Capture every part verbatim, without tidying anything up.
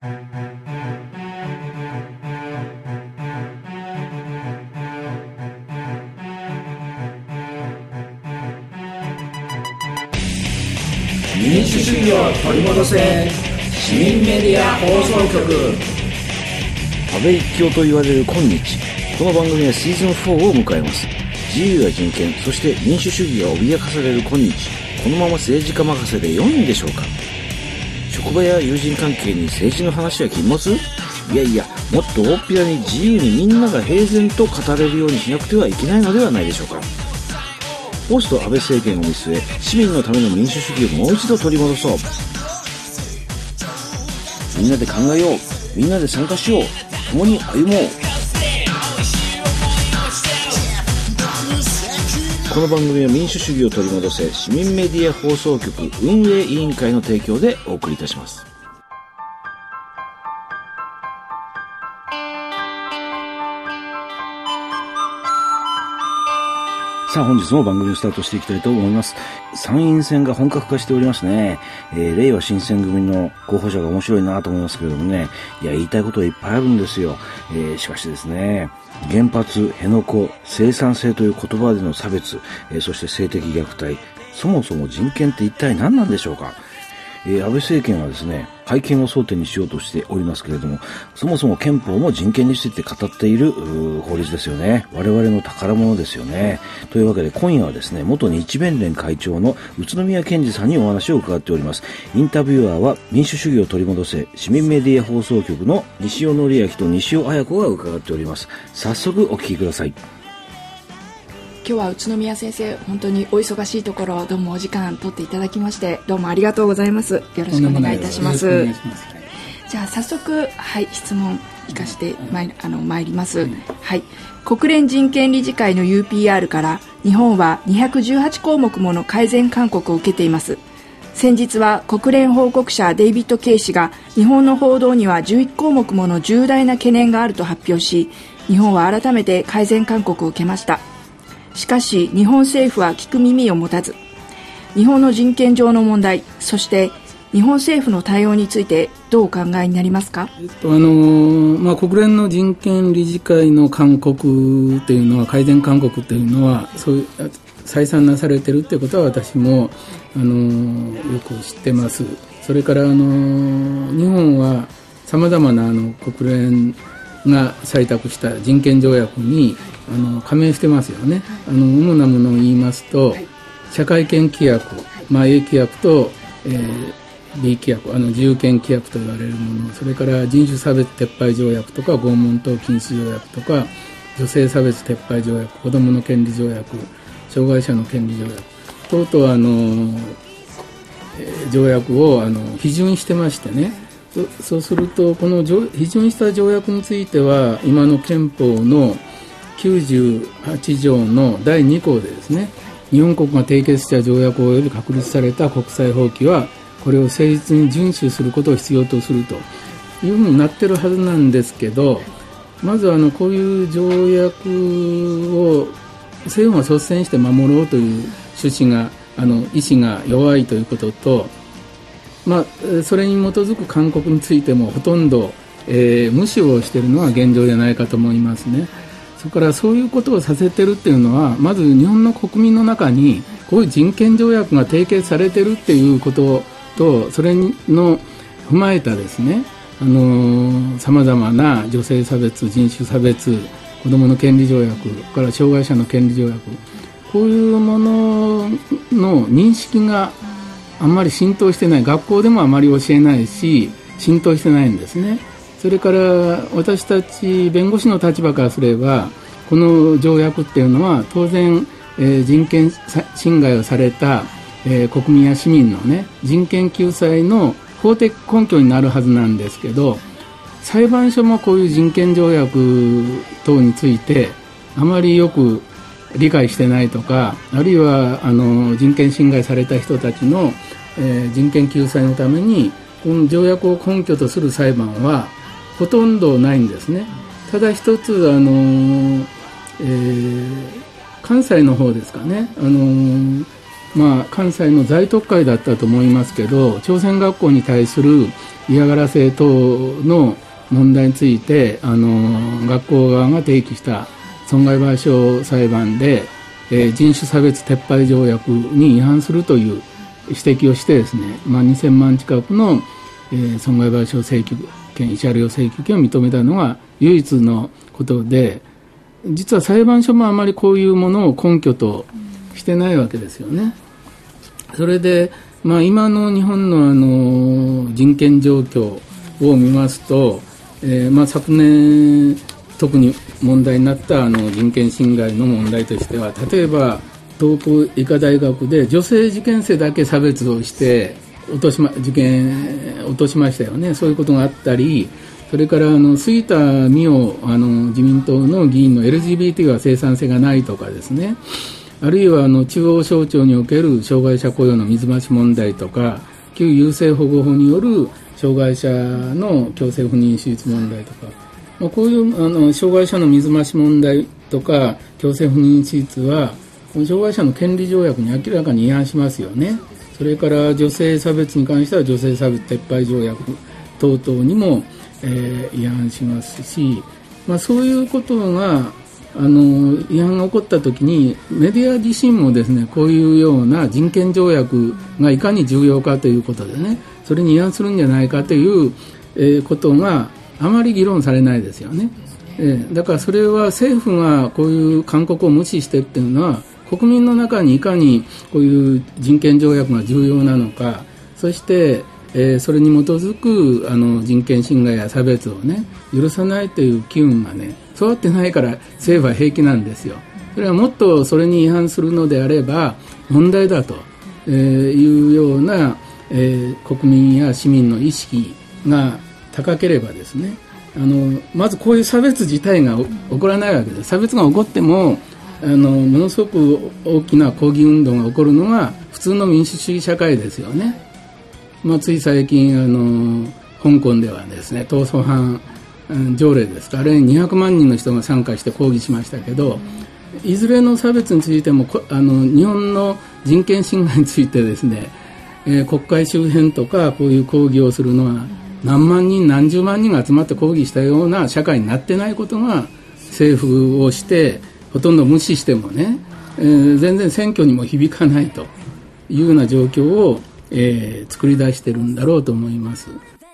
民主主義を取り戻せ、市民メディア放送局。 安倍一強と言われる今日、この番組はシーズンフォーを迎えます。自由や人権、そして民主主義が脅かされる今日、このまま政治家任せで良いんでしょうか。職場や友人関係に政治の話は禁物？いやいや、もっと大っぴらに自由にみんなが平然と語れるようにしなくてはいけないのではないでしょうか。ポスト安倍政権を見据え、市民のための民主主義をもう一度取り戻そう。みんなで考えよう、みんなで参加しよう、共に歩もう。この番組は民主主義を取り戻せ、市民メディア放送局運営委員会の提供でお送りいたします。さあ、本日も番組をスタートしていきたいと思います。参院選が本格化しておりますね。えー、令和新選組の候補者が面白いなと思いますけれどもね、いや、言いたいことはいっぱいあるんですよ。えー、しかしですね、原発、辺野古、生産性という言葉での差別、えー、そして性的虐待、そもそも人権って一体何なんでしょうか。えー、安倍政権はですね、改憲を争点にしようとしておりますけれども、そもそも憲法も人権について語っている法律ですよね。我々の宝物ですよね。というわけで今夜はですね、元日弁連会長の宇都宮健二さんにお話を伺っております。インタビュアーは民主主義を取り戻せ市民メディア放送局の西尾紀明と西尾綾子が伺っております。早速お聞きください。 今日は宇都宮先生、本当にお忙しいところどうもお時間取っていただきましてどうもありがとうございます。よろしくお願いいたします。じゃあ早速、はい、質問いかしてまい、あの参ります、はい、国連人権理事会の ユーピーアール から日本はにひゃくじゅうはちこうもくもの改善勧告を受けています。先日は国連報告者デイビッド・ケイ氏が日本の報道にはじゅういっこうもくもの重大な懸念があると発表し、日本は改めて改善勧告を受けました。しかし日本政府は聞く耳を持たず、日本の人権上の問題、そして日本政府の対応についてどうお考えになりますか。 えっとあのまあ、国連の人権理事会の勧告というのは、改善勧告というのはそういう再三なされているということは私もあのよく知ってます。それからあの日本はさまざまなあの国連が採択した人権条約にあの加盟してますよね。あの主なものを言いますと、社会権規約、まあ、A 規約と、えー、B 規約、あの自由権規約と言われるもの、それから人種差別撤廃条約とか拷問等禁止条約とか女性差別撤廃条約、子どもの権利条約、障害者の権利条約等々あの、えー、条約をあの批准してましてね。そ, そうするとこの批准した条約については今の憲法のきゅうじゅうはちじょうのだいにこうでですね、日本国が締結した条約及び確立された国際法規はこれを誠実に遵守することを必要とするというふうになってるはずなんですけど、まずあのこういう条約を政府が率先して守ろうという趣旨があの意思が弱いということと、まあ、それに基づく勧告についてもほとんど、えー、無視をしているのが現状じゃないかと思いますね。それからそういうことをさせているっていうのは、まず日本の国民の中にこういう人権条約が締結されているっていうことと、それの踏まえたですね、あのさまざまな女性差別、人種差別、子どもの権利条約から障害者の権利条約、こういうものの認識があんまり浸透してない、学校でもあまり教えないし浸透してないんですね。それから私たち弁護士の立場からすれば、この条約っていうのは当然、えー、人権侵害をされた、えー、国民や市民のね、人権救済の法的根拠になるはずなんですけど、裁判所もこういう人権条約等についてあまりよく理解してないとか、あるいはあの人権侵害された人たちの、えー、人権救済のためにこの条約を根拠とする裁判はほとんどないんですね。ただ一つあの、えー、関西の方ですかね、あのまあ、関西の大特会だったと思いますけど、朝鮮学校に対する嫌がらせ等の問題についてあの学校側が提起した損害賠償裁判で、えー、人種差別撤廃条約に違反するという指摘をしてですね、まあ、にせんまん近くの、えー、損害賠償請求権、慰謝料請求権を認めたのが唯一のことで、実は裁判所もあまりこういうものを根拠としてないわけですよね。それで、まあ、今の日本の、あの人権状況を見ますと、えーまあ、昨年特に問題になったあの人権侵害の問題としては、例えば東北医科大学で女性受験生だけ差別をして落とし、ま、受験落としましたよね。そういうことがあったり、それからあの杉田水脈あの自民党の議員の エルジービーティー は生産性がないとかですね、あるいはあの中央省庁における障害者雇用の水増し問題とか、旧優生保護法による障害者の強制不妊手術問題とか、まあ、こういうあの障害者の水増し問題とか強制不妊手術はこの障害者の権利条約に明らかに違反しますよね。それから女性差別に関しては女性差別撤廃条約等々にも、えー、違反しますし、まあ、そういうことがあの違反が起こったときにメディア自身もですね、こういうような人権条約がいかに重要かということでね、それに違反するんじゃないかという、えー、ことがあまり議論されないですよね。えー、だからそれは政府がこういう勧告を無視してっていうのは、国民の中にいかにこういう人権条約が重要なのか、そして、えー、それに基づくあの人権侵害や差別をね許さないという機運がね育ってないから政府は平気なんですよ。それはもっとそれに違反するのであれば問題だというような、えー、国民や市民の意識が高ければですね、あのまずこういう差別自体が起こらないわけです。差別が起こってもあのものすごく大きな抗議運動が起こるのが普通の民主主義社会ですよね。まあ、つい最近あの香港ではですね、闘争犯条例ですか、あれにひゃくまんにんの人が参加して抗議しましたけど、いずれの差別についてもあの日本の人権侵害についてですね、えー、国会周辺とかこういう抗議をするのは何万人何十万人が集まって抗議したような社会になってないことが、政府をしてほとんど無視してもね、えー、全然選挙にも響かないというような状況を、えー、作り出してるんだろうと思います。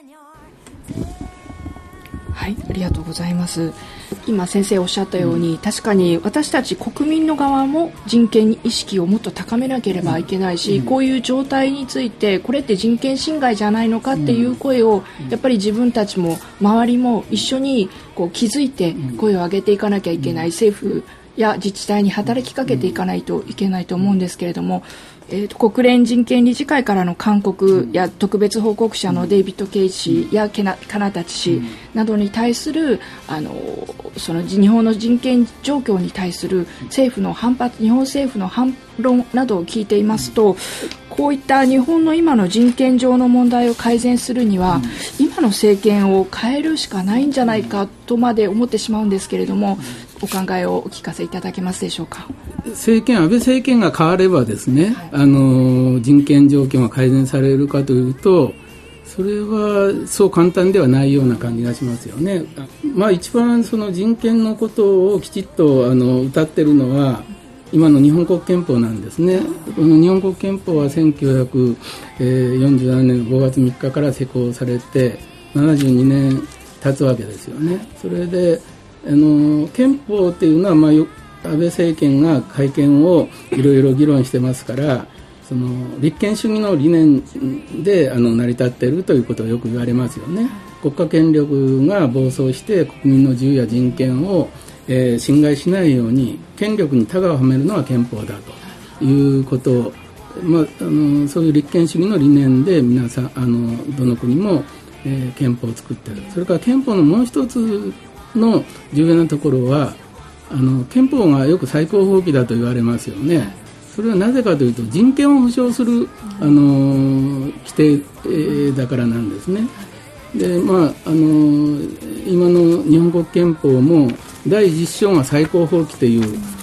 はい、ありがとうございます。今先生おっしゃったように、うん、確かに私たち国民の側も人権意識をもっと高めなければいけないし、うん、こういう状態についてこれって人権侵害じゃないのかっていう声を、うん、やっぱり自分たちも周りも一緒にこう気づいて声を上げていかなきゃいけない、うん、政府や自治体に働きかけていかないといけないと思うんですけれども、えー、と国連人権理事会からの勧告や特別報告者のデイビッド・ケイ氏やケナカナタチ氏などに対するあのその日本の人権状況に対する政府の反発、日本政府の反論などを聞いていますと、こういった日本の今の人権上の問題を改善するには、今の政権を変えるしかないんじゃないかとまで思ってしまうんですけれども、お考えをお聞かせいただけますでしょうか。 政権、安倍政権が変わればですね、はい、あの人権状況が改善されるかというと、それはそう簡単ではないような感じがしますよね。まあ、一番その人権のことをきちっとあの歌ってるのは今の日本国憲法なんですね。この日本国憲法はせんきゅうひゃくよんじゅうななねんごがつみっかから施行されてななじゅうにねん経つわけですよね。それであの憲法っていうのは、まあ、安倍政権が改憲をいろいろ議論してますから、その立憲主義の理念であの成り立っているということをよく言われますよね。国家権力が暴走して国民の自由や人権を、えー、侵害しないように権力にタガをはめるのは憲法だということを、まあ、あのそういう立憲主義の理念で皆さんあのどの国も、えー、憲法を作っている。それから憲法のもう一つの重要なところは、あの憲法がよく最高法規だと言われますよね。それはなぜかというと人権を保障する、あの規定、えー、だからなんですね。で、まああの今の日本国憲法もだいじゅっ章が最高法規という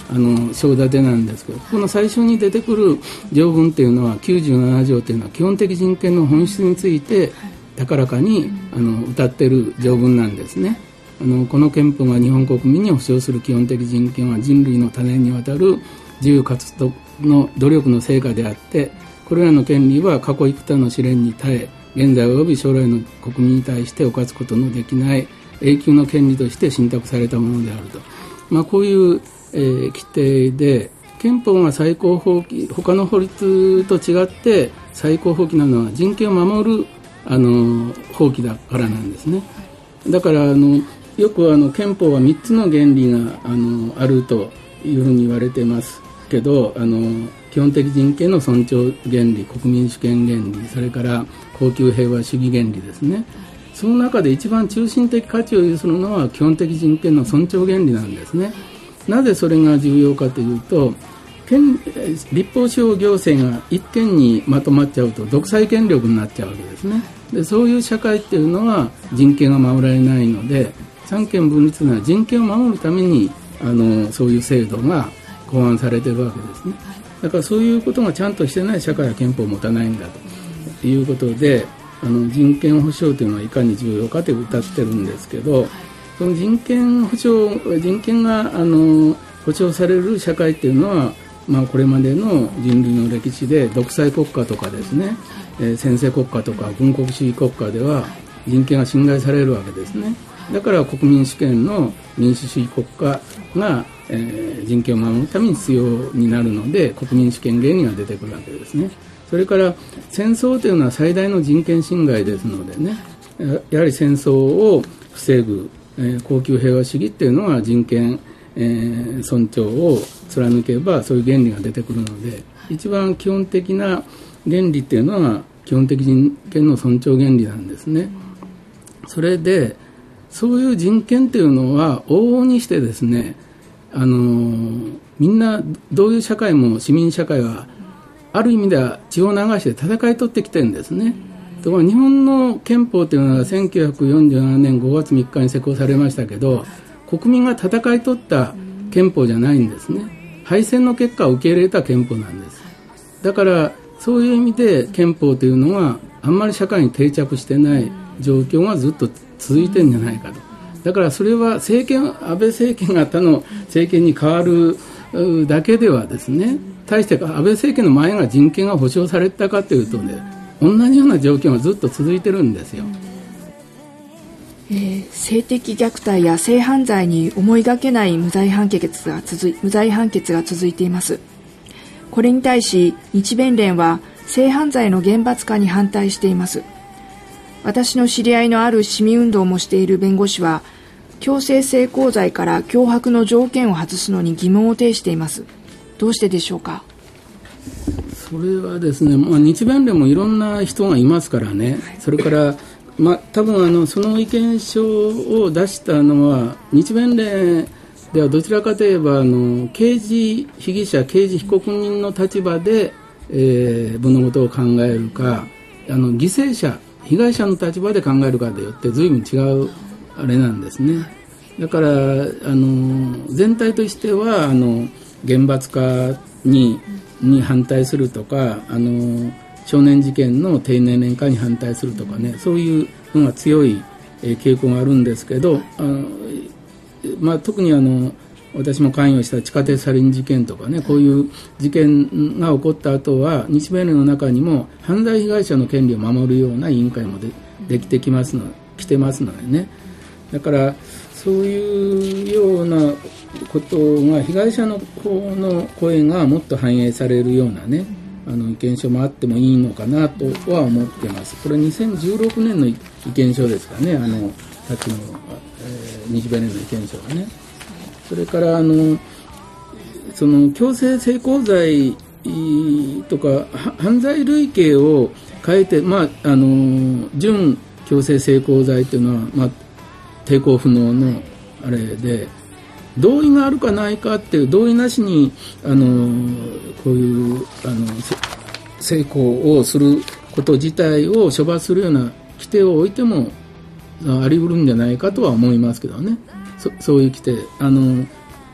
あの章立てなんですけど、この最初に出てくる条文っていうのはきゅうじゅうなな条というのは基本的人権の本質について高らかにあの謳っている条文なんですね。あのこの憲法が日本国民に保障する基本的人権は人類の多年にわたる自由かつの努力の成果であって、これらの権利は過去幾多の試練に耐え、現在及び将来の国民に対して犯すことのできない永久の権利として信託されたものであると、まあ、こういう、えー、規定で、憲法が最高法規、他の法律と違って最高法規なのは人権を守るあの法規だからなんですね。だからあのよくあの憲法はみっつの原理があのあるというふうに言われていますけど、あの基本的人権の尊重原理、国民主権原理、それから恒久平和主義原理ですね。その中で一番中心的価値を有するのは基本的人権の尊重原理なんですね。なぜそれが重要かというと、権立法司法行政が一権にまとまっちゃうと独裁権力になっちゃうわけですね。でそういう社会っていうのは人権が守られないので、三権分立というのは人権を守るためにあのそういう制度が考案されているわけですね。だからそういうことがちゃんとしてない社会は憲法を持たないんだということで、あの人権保障というのはいかに重要かと謳ってるんですけど、その人権保障、人権があの保障される社会っていうのは、まあ、これまでの人類の歴史で独裁国家とかですね、えー、専制国家とか軍国主義国家では人権が侵害されるわけですね。だから国民主権の民主主義国家が、えー、人権を守るために必要になるので、国民主権原理が出てくるわけですね。それから戦争というのは最大の人権侵害ですのでね、やはり戦争を防ぐ、えー、恒久平和主義というのは人権、えー、尊重を貫けばそういう原理が出てくるので、一番基本的な原理というのは基本的人権の尊重原理なんですね。それでそういう人権というのは往々にしてですね、あのー、みんなどういう社会も市民社会はある意味では血を流して戦い取ってきてるんですね。ところが日本の憲法というのはせんきゅうひゃくよんじゅうななねんごがつみっかに施行されましたけど、国民が戦い取った憲法じゃないんですね。敗戦の結果を受け入れた憲法なんです。だからそういう意味で憲法というのはあんまり社会に定着してない状況がずっと続いてるんじゃないかと。だからそれは政権、安倍政権が他の政権に変わるだけではですね、対して安倍政権の前が人権が保障されたかというとね、同じような状況がずっと続いてるんですよ。 えー、性的虐待や性犯罪に思いがけない無罪判決が続い、無罪判決が続いています。これに対し日弁連は性犯罪の厳罰化に反対しています。私の知り合いのある市民運動もしている弁護士は、強制性交罪から脅迫の条件を外すのに疑問を呈しています。どうしてでしょうか。 それはですね、まあ、日弁連もいろんな人がいますからね。それから、まあ、多分あのその意見書を出したのは日弁連ではどちらかといえばあの刑事被疑者、刑事被告人の立場で、えー、物事を考えるか、あの犠牲者、被害者の立場で考えるかでよって随分違うあれなんですね。だからあの全体としてはあの厳罰化にに反対するとか、あの少年事件の低年齢化に反対するとかね、そういうのが強い、えー、傾向があるんですけど、あの、まあ、特にあの私も関与した地下鉄サリン事件とかね、こういう事件が起こった後は日米連の中にも犯罪被害者の権利を守るような委員会も で, できてきますの来てますのでね。だからそういうようなことが被害者の方の声がもっと反映されるようなね、あの意見書もあってもいいのかなとは思ってます。これにせんじゅうろくねんの意見書ですかね、あのたちの、えー、日米連の意見書がね。それからあのその強制性交罪とか犯罪類型を変えて、まあ、あの準強制性交罪というのは、まあ、抵抗不能のあれで、同意があるかないかっていう、同意なしにあのこういうあの性交をすること自体を処罰するような規定を置いてもあり得るんじゃないかとは思いますけどね。そ, そういう規定、あの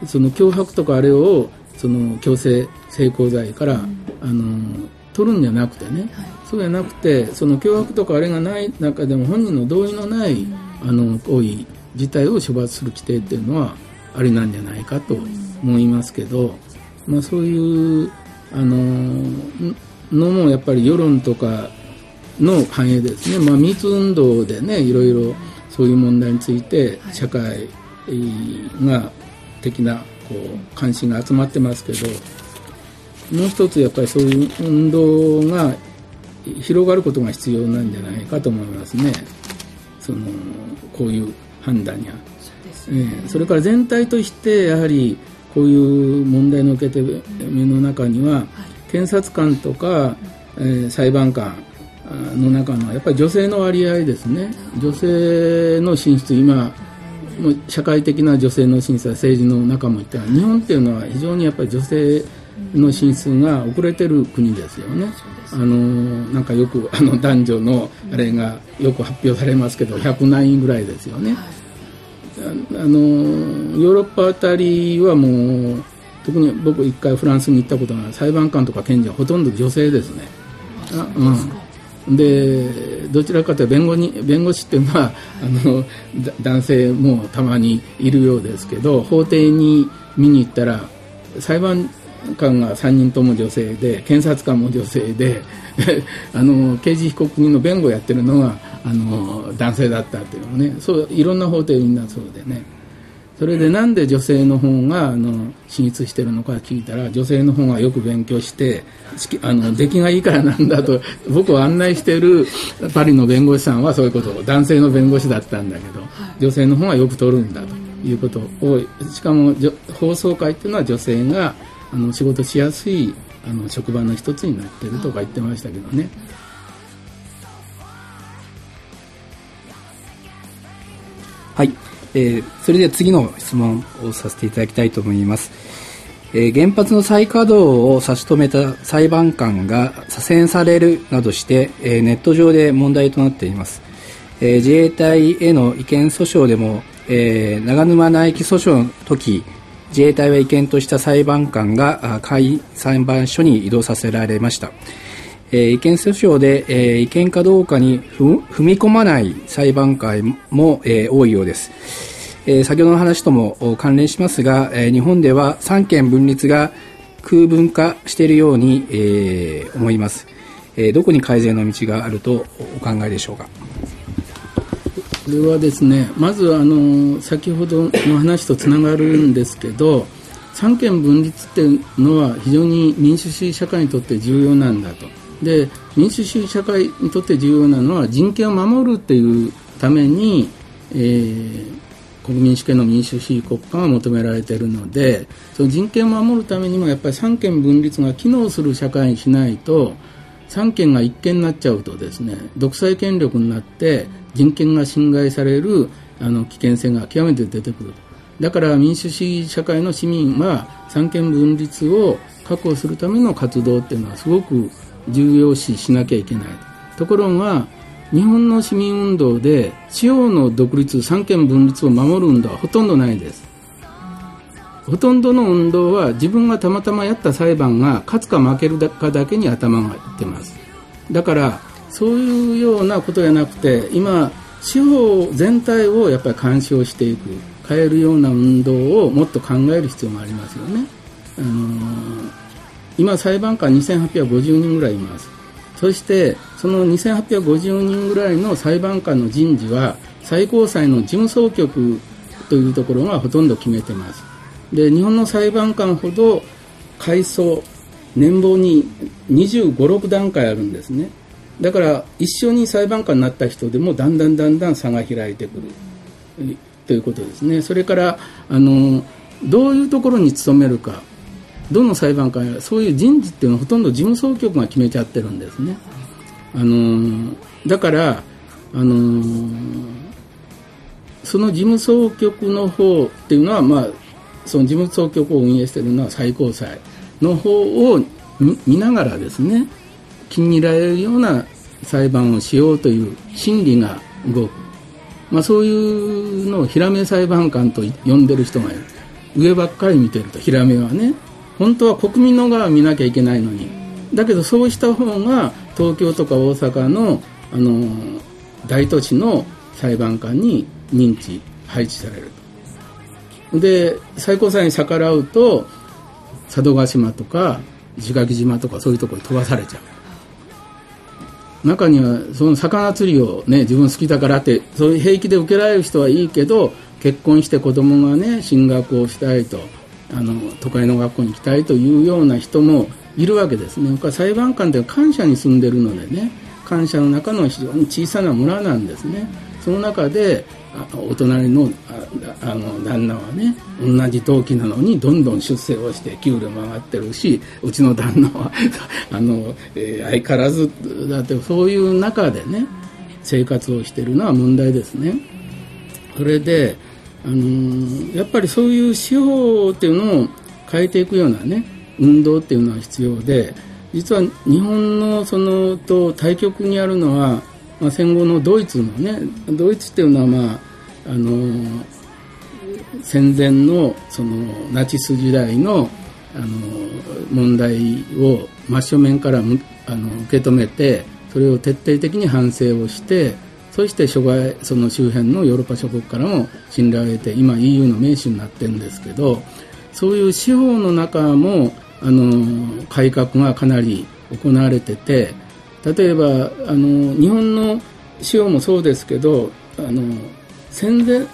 その脅迫とかあれをその強制性交罪から、うん、あの取るんじゃなくてね、はい、そうじゃなくてその脅迫とかあれがない中でも本人の同意のない、うん、あの行為自体を処罰する規定っていうのはありなんじゃないかと思いますけど、まあ、そういうあののもやっぱり世論とかの反映ですね、まあ、ミーツ運動でねいろいろそういう問題について社会が的なこう関心が集まってますけど、もう一つやっぱりそういう運動が広がることが必要なんじゃないかと思いますね。そのこういう判断や そうですね、えー、それから全体としてやはりこういう問題の受け止めの中には、はい、検察官とか、えー、裁判官の中のやっぱり女性の割合ですね。女性の進出、今もう社会的な女性の進出は政治の中もいったら、日本っていうのは非常にやっぱり女性の進出が遅れてる国ですよね。あのなんかよくあの男女のあれがよく発表されますけどひゃくないぐらいですよね。あのヨーロッパあたりはもう特に僕一回フランスに行ったことがある裁判官とか検事はほとんど女性ですね。あ、うん、でどちらかというと弁護に弁護士っていうのはあの男性もたまにいるようですけど、法廷に見に行ったら裁判官がさんにんとも女性で検察官も女性であの刑事被告人の弁護をやってるのがあの男性だったっていうのね、そういろんな法廷みんなそうでね。それでなんで女性の方があの進出してるのか聞いたら、女性の方がよく勉強してあの出来がいいからなんだと僕を案内しているパリの弁護士さんはそういうことを、男性の弁護士だったんだけど女性の方がよく取るんだということを、しかも放送会っていうのは女性があの仕事しやすいあの職場の一つになっているとか言ってましたけどね。 はい、えー、それでは次の質問をさせていただきたいと思います。えー、原発の再稼働を差し止めた裁判官が左遷されるなどして、えー、ネット上で問題となっています。えー、自衛隊への違憲訴訟でも、えー、長沼内規訴訟の時、自衛隊は違憲とした裁判官が甲斐裁判所に移動させられました。えー、違憲訴訟で、えー、違憲かどうかに踏み込まない裁判官も、えー、多いようです。えー、先ほどの話とも関連しますが、えー、日本では三権分立が空分化しているように、えー、思います。えー、どこに改善の道があるとお考えでしょうか。 これはですね、まずあの先ほどの話とつながるんですけど、三権分立っていうのは非常に民主主義社会にとって重要なんだと。で、民主主義社会にとって重要なのは人権を守るっていうために、えー、国民主権の民主主義国家が求められているので、その人権を守るためにもやっぱり三権分立が機能する社会にしないと、三権が一権になっちゃうとですね、独裁権力になって人権が侵害されるあの危険性が極めて出てくる。だから民主主義社会の市民は三権分立を確保するための活動っていうのはすごく重要視しなきゃいけない。ところが日本の市民運動で司法の独立、三権分立を守る運動はほとんどないです。ほとんどの運動は自分がたまたまやった裁判が勝つか負けるかだけに頭がいってます。だからそういうようなことじゃなくて、今司法全体をやっぱり干渉していく、変えるような運動をもっと考える必要がありますよね。あのー、今裁判官にせんはっぴゃくごじゅうにんぐらいいます。そしてそのにせんはっぴゃくごじゅうにんぐらいの裁判官の人事は最高裁の事務総局というところがほとんど決めてます。で、日本の裁判官ほど階層、年俸ににじゅうご、ろくだんかいあるんですね。だから一緒に裁判官になった人でもだんだんだんだん差が開いてくるということですね。それからあのどういうところに勤めるか、どの裁判官やそういう人事っていうのはほとんど事務総局が決めちゃってるんですね。あのだからあのその事務総局の方っていうのは、まあ、その事務総局を運営しているのは最高裁の方を 見, 見ながらですね、気に入られるような裁判をしようという心理が動く、まあ、そういうのをひらめ裁判官と呼んでる人がいる。 上ばっかり見てると、ヒラメはね。本当は国民の側見なきゃいけないのに。だけどそうした方が東京とか大阪の、あの大都市の裁判官に認知配置されると。で最高裁に逆らうと佐渡島とか石垣島とかそういうところに飛ばされちゃう。中にはその魚釣りをね自分好きだからってそういう平気で受けられる人はいいけど、結婚して子供がね進学をしたいと、あの都会の学校に行きたいというような人もいるわけですね。僕は裁判官って官舎に住んでるのでね、官舎の中の非常に小さな村なんですね。その中でお隣の あ, あの旦那はね同じ同期なのにどんどん出世をして給料も上がってるし、うちの旦那はあの、えー、相変わらずだって、そういう中でね生活をしているのは問題ですね。それで、あのー、やっぱりそういう司法っていうのを変えていくようなね運動っていうのは必要で、実は日本のそのと対極にあるのは、まあ、戦後のドイツのね、ドイツっていうのは、まああのー、戦前のそのナチス時代の、あのー、問題を真正面からむあの受け止めて、それを徹底的に反省をして、そして諸外その周辺のヨーロッパ諸国からも信頼を得て、今 イーユー の盟主になってるんですけど、そういう司法の中もあの改革がかなり行われてて、例えばあの日本の司法もそうですけど、あの戦前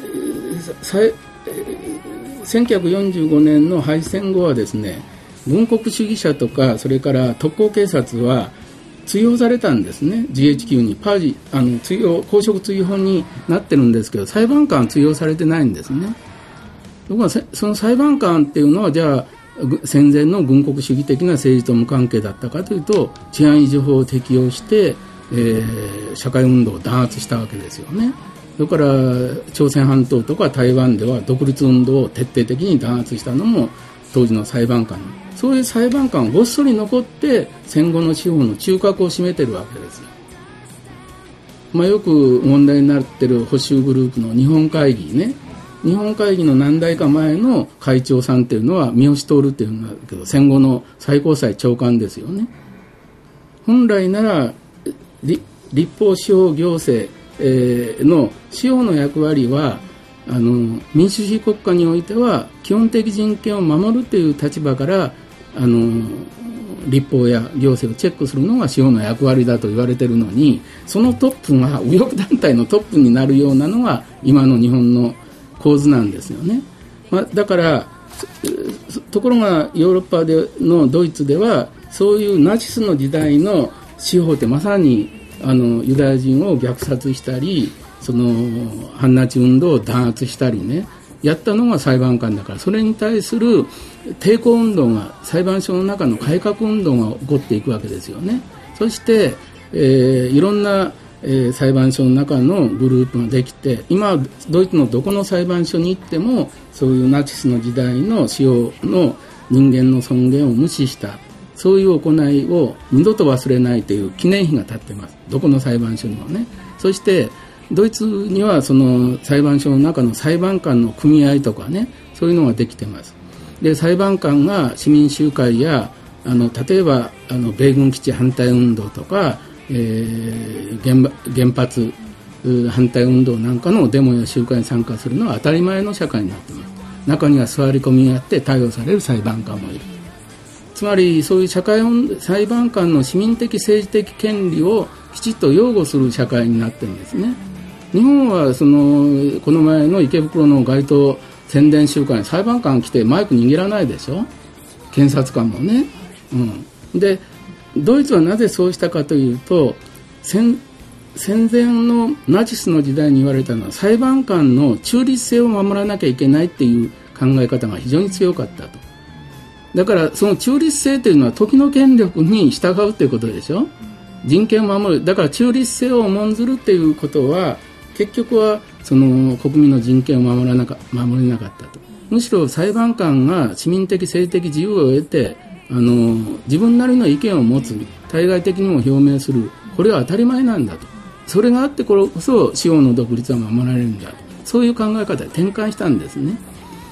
せんきゅうひゃくよんじゅうごねんの敗戦後はですね、軍国主義者とかそれから特攻警察は追放されたんですね。 ジーエイチキュー にパージあの追放公職追放になってるんですけど、裁判官は追放されてないんですね。僕はその裁判官っていうのは、じゃあ戦前の軍国主義的な政治と無関係だったかというと、治安維持法を適用して、えー、社会運動を弾圧したわけですよね。だから朝鮮半島とか台湾では独立運動を徹底的に弾圧したのも当時の裁判官。そういう裁判官がごっそり残って戦後の司法の中核を占めてるわけですよ。まあ、よく問題になってる保守グループの日本会議ね、日本会議の何代か前の会長さんっていうのは三好徹っていうんだけど、戦後の最高裁長官ですよね。本来なら立法司法行政の司法の役割は、あの民主主義国家においては基本的人権を守るという立場から、あの立法や行政をチェックするのが司法の役割だと言われているのに、そのトップが右翼団体のトップになるようなのが今の日本の構図なんですよね。まあ、だからところがヨーロッパでのドイツでは、そういうナチスの時代の司法ってまさにあのユダヤ人を虐殺したり、その反ナチ運動を弾圧したりね、やったのが裁判官だから、それに対する抵抗運動が、裁判所の中の改革運動が起こっていくわけですよね。そして、えー、いろんな、えー、裁判所の中のグループができて、今ドイツのどこの裁判所に行ってもそういうナチスの時代の司法の人間の尊厳を無視したそういう行いを二度と忘れないという記念碑が立ってます、どこの裁判所にもね。そしてドイツにはその裁判所の中の裁判官の組合とかね、そういうのができてます。で裁判官が市民集会や、あの例えばあの米軍基地反対運動とか、えー、原, 原発反対運動なんかのデモや集会に参加するのは当たり前の社会になっています。中には座り込みをやって逮捕される裁判官もいる。つまりそういう社会裁判官の市民的政治的権利をきちっと擁護する社会になってるんですね。日本はそのこの前の池袋の街頭宣伝集会に裁判官来てマイク握らないでしょ、検察官もね、うん、でドイツはなぜそうしたかというと、戦, 戦前のナチスの時代に言われたのは裁判官の中立性を守らなきゃいけないっていう考え方が非常に強かったと。だからその中立性というのは時の権力に従うということでしょ、人権を守る。だから中立性を重んずるということは結局はその国民の人権を守らなか守れなかったと。むしろ裁判官が市民的政治的自由を得て、あの自分なりの意見を持つ、対外的にも表明する、これは当たり前なんだと。それがあってこそ司法の独立は守られるんだと。そういう考え方で転換したんですね。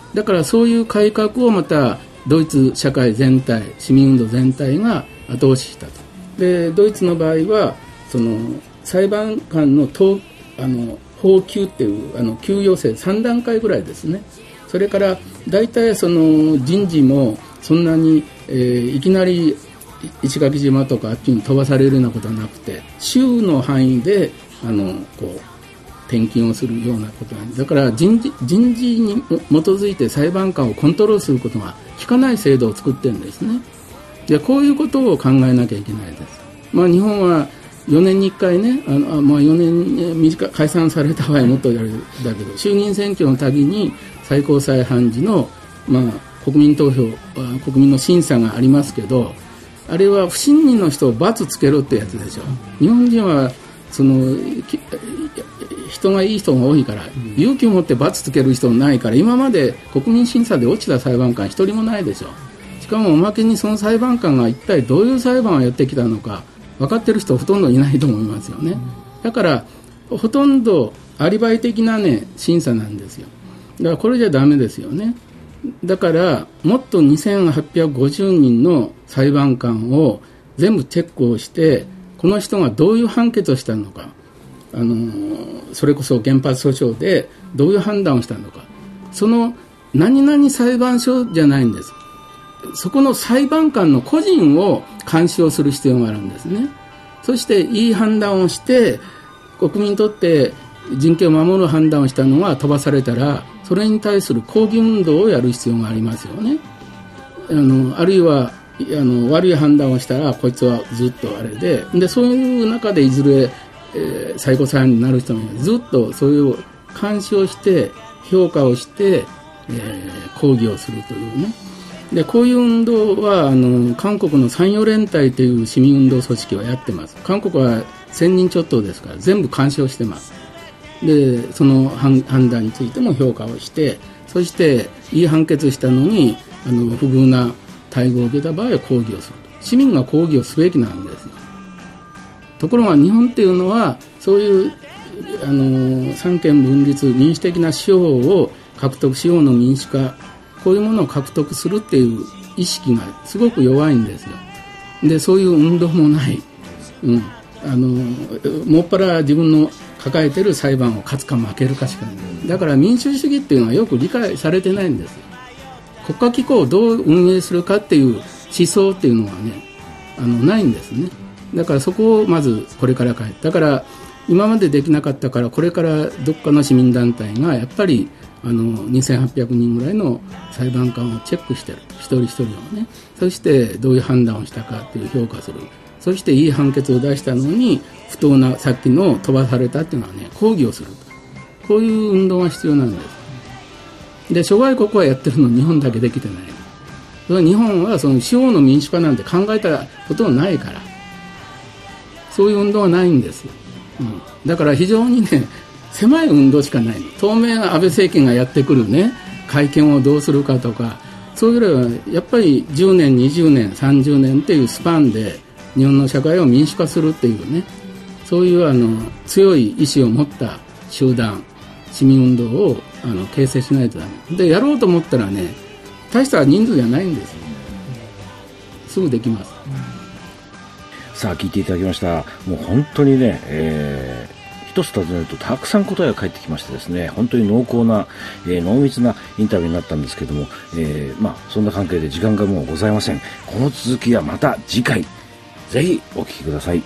だからそういう改革をまたドイツ社会全体、市民運動全体が後押ししたと。でドイツの場合はその裁判官の等あの法給っていうあの給与制さん段階ぐらいですね。それから大体その人事もそんなに、えー、いきなり石垣島とかあっちに飛ばされるようなことはなくて、州の範囲であのこう転勤をするようなことなんです。だから人事、人事に基づいて裁判官をコントロールすることが効かない制度を作ってるんですね。でこういうことを考えなきゃいけないです。まあ、日本はよねんにいっかいね、あのまあ、よねん短い解散された場合もっとやるだけど、衆議院選挙のたびに最高裁判事の、まあ、国民投票、国民の審査がありますけど、あれは不信任の人を罰つけろってやつでしょ。日本人はその人がいい人が多いから、うん、勇気を持って罰つける人ないから、今まで国民審査で落ちた裁判官一人もないでしょ。しかもおまけにその裁判官が一体どういう裁判をやってきたのか分かってる人ほとんどいないと思いますよね。だからほとんどアリバイ的な、ね、審査なんですよ。だからこれじゃダメですよね。だからもっとにせんはっぴゃくごじゅうにんの裁判官を全部チェックをして、この人がどういう判決をしたのか、あのそれこそ原発訴訟でどういう判断をしたのか、その何々裁判所じゃないんです。そこの裁判官の個人を監視をする必要があるんですね。そしていい判断をして国民にとって人権を守る判断をしたのが飛ばされたら、それに対する抗議運動をやる必要がありますよね。あのあるいはあの悪い判断をしたらこいつはずっとあれで、でそういう中でいずれ、えー、最高裁判になる人もずっとそういう監視をして評価をして、えー、抗議をするというね。でこういう運動はあの韓国の三洋連隊という市民運動組織はやってます。韓国はせんにんちょっとですから全部監視をしてます。でその判断についても評価をして、そしていい判決したのにあの不遇な待遇を受けた場合は抗議をする。市民が抗議をすべきなんですよ。ところが日本っていうのはそういうあの三権分立民主的な司法を獲得、司法の民主化、こういうものを獲得するっていう意識がすごく弱いんですよ。でそういう運動もない、うん、あのもっぱら自分の抱えている裁判を勝つか負けるかしかない。だから民主主義っていうのはよく理解されてないんですよ。国家機構をどう運営するかっていう思想っていうのはね、あのないんですね。だからそこをまずこれから変え、だから今までできなかったから、これからどっかの市民団体がやっぱりあのにせんはっぴゃくにんぐらいの裁判官をチェックしてる、一人一人をね。そしてどういう判断をしたかっていう評価する。そしていい判決を出したのに不当な、さっきの飛ばされたっていうのはね、抗議をすると。こういう運動が必要なんです。で諸外国はやってるのに日本だけできてない。それは日本はその司法の民主化なんて考えたことはないから、そういう運動はないんですよ、うん、だから非常にね狭い運動しかないの。当面安倍政権がやってくるね会見をどうするかとか、そういうぐらいはやっぱりじゅうねんにじゅうねんさんじゅうねんっていうスパンで日本の社会を民主化するっていうね、そういうあの強い意志を持った集団、市民運動をあの形成しないとダメで、やろうと思ったらね大した人数じゃないんですよ。すぐできます。 さあ聞いていただきました。もう本当にね、えー、一つ尋ねるとたくさん答えが返ってきましてですね、本当に濃厚な、えー、濃密なインタビューになったんですけども、えー、まあそんな関係で時間がもうございません。この続きはまた次回ぜひお聞きください。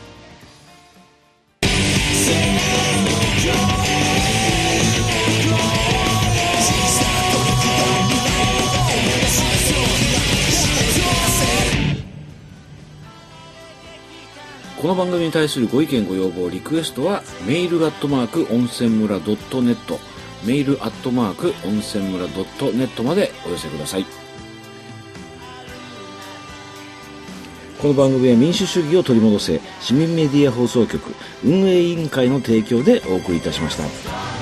この番組に対するご意見ご要望リクエストはメールアットマーク温泉村 ドットネット メールアットマーク温泉村 ドットネット までお寄せください。この番組は民主主義を取り戻せ市民メディア放送局運営委員会の提供でお送りいたしました。